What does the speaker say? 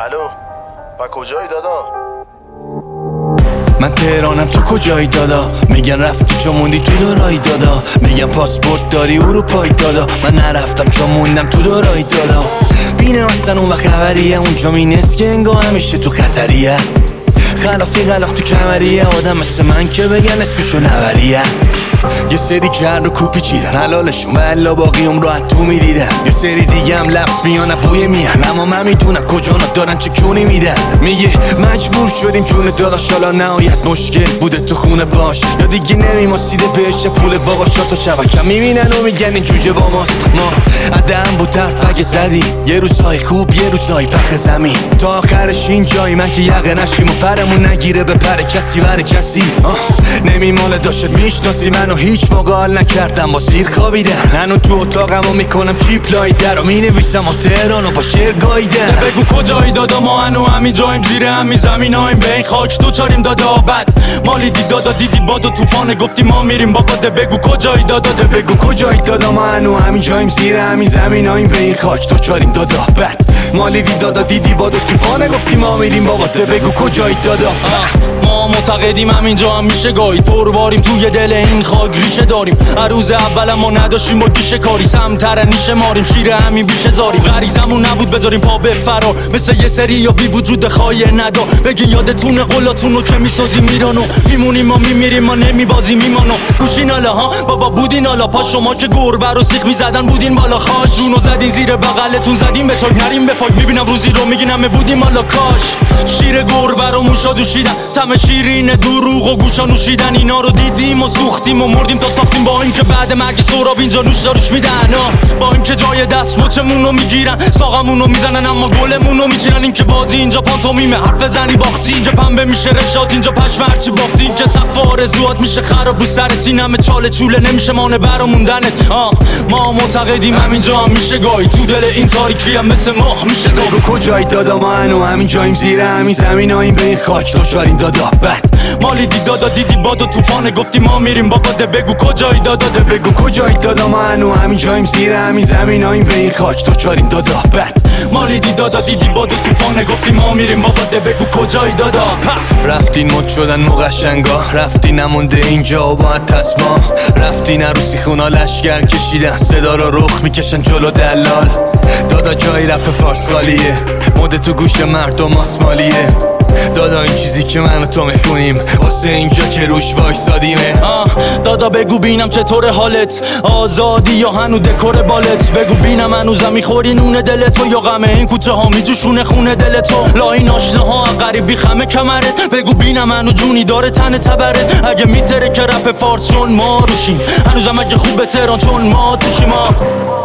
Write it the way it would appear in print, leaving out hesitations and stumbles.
الو با کجایی دادا؟ من تهرانم تو کجایی دادا؟ میگن رفتی چون موندی تو دورایی دادا. میگن پاسپورت داری اروپایی دادا. من نرفتم چون موندم تو دورایی دادا. بینم اصلا اون وقت خبریه اونجا مینست که انگاه همیشه تو خطریه. خلافی غلاف تو کمریه آدم مثل من که بگن اسمشو نوریه. یه سری کرد و کوپی چیدن حلالشون و الا باقی عمر رو تو میدیدن. یه سری دیگه هم لفظ میانه بوی میهن اما من میدونم کجا دارن چه کونی میدن. میگه مجبور شدیم جون داداش حالا نهایت مشکل بوده تو خونه باش یا دیگه نمیماسیده بهش پول بابا شاتو شبکم میبینن و میگن این جوجه با ماست. ما عدم بود طرف اگه زدی یه روزهای خوب یه روزهای پخ زمین تا آخرش این جایی من که یقه نشیم و پرمون نگیره به پر کسی بر کسی. نمیماله داشت میشناسی منو هیچ موقع حال نکردم با سیر خوابیدن. هنو تو اتاقمو میکنم کیپلای در و مینویسم و تهرانو با شعر گاییدن. بگو کجایی دادا ما هنو همین جاییم زیر همین زمینایم به این خاک دوچاریم دادا. بد مالی دی دادا دیدی باد و طوفانه گفتی ما میریم بابا. بگو کجایی دادا بگو کجایی دادا ما هنو همین جاییم زیر همین زمینایم به این خاک دوچاریم دادا. بد مالی دی دادا دیدی باد و طوفانه گفتی ما میریم بابا. بگو کجایی دادا. ما معتقدیم همینجا هم میشه گاهی پر باریم توی دل این خاک ریشه داریم. روز اول ما نداشتیم با گیشه کاری سمتر نیشه ماریم شیر همین بیشه زاریم. غریزمون نبود بذاریم پا به فرار مثل یه سری یا بی وجود خواهی ندا. بگی یادتونه قلاتونو که میسازیم میرانو میمونیم ما میمیریم ما نمیبازیم میمانو. گوشین حالا ها بابا بودین حالا پا شما که گربه رو سیخ میزدن بودین بالا خاش جونو زدین زیر بغلتون زدیم به چاک نریم به فاک. میبینم روزی رو میگین همه بودیم حالا کاش شیر گربه رو موشا دوشیدن تم شیرین دروغ و گوشا نوشیدن. اینا رو دیدیم و سوختیم و مردیم تا ساختیم با اینکه بعد مرگ سراب اینجا نوش داروش میدن. با اینکه جای دست مچمون رو میگیرن ساقمون رو میزنن اما گلمون رو میچینن. این که بازی اینجا پانتومیمه حرف زنی باختی اینجا پنبه میشه رشات اینجا پشم هرچی باختی. این که سقف آرزوات میشه خراب رو سرت این همه چاله چوله نمیشه مانه براموندنت. ما معتقدیم همینجا هم میشه گاهی تو دل این تاریکی هم مثل ماه میشه. بگو کجایی دادا ما هنو همین جاییم زیر همین زمینایم به این خاک دوچاریم دادا. بد مالی دی دادا دیدی باد و طوفانه گفتی ما میریم بابا. بگو کجایی دادا. بگو کجایی دادا ما هنو همین جاییم زیر همین زمینایم به این خاک دوچاریم دادا. بد مالی دی دادا دیدی باد و طوفانه گفتی ما میریم بابا. بگو کجایی دادا. رفتین مد شدن مقشنگا رفتین نمونده اینجا و باید تسما. رفتین عروسی خونا لشگر کشیدن صدا رو رخ میکشن جلو دلال. دادا جای رپ فارس خالیه مده تو گوش مردم آسمالیه. دادا این چیزی که من و تو میخونیم واسه اینجا که روش وایسادیمه. دادا بگو بینم چطور حالت آزادی یا هنو دکور بالت. بگو بینم هنوزم میخوری نون دل تو یا غمه این کوچه ها میجوشونه خونه دل تو. لا این آشناها غریبی خمه کمرت. بگو بینم هنو جونی داره تن تبرت. اگه میتره که رپ فارس چون ما روشیم هنوزم اگه خوبه تهران چون ما توشیم.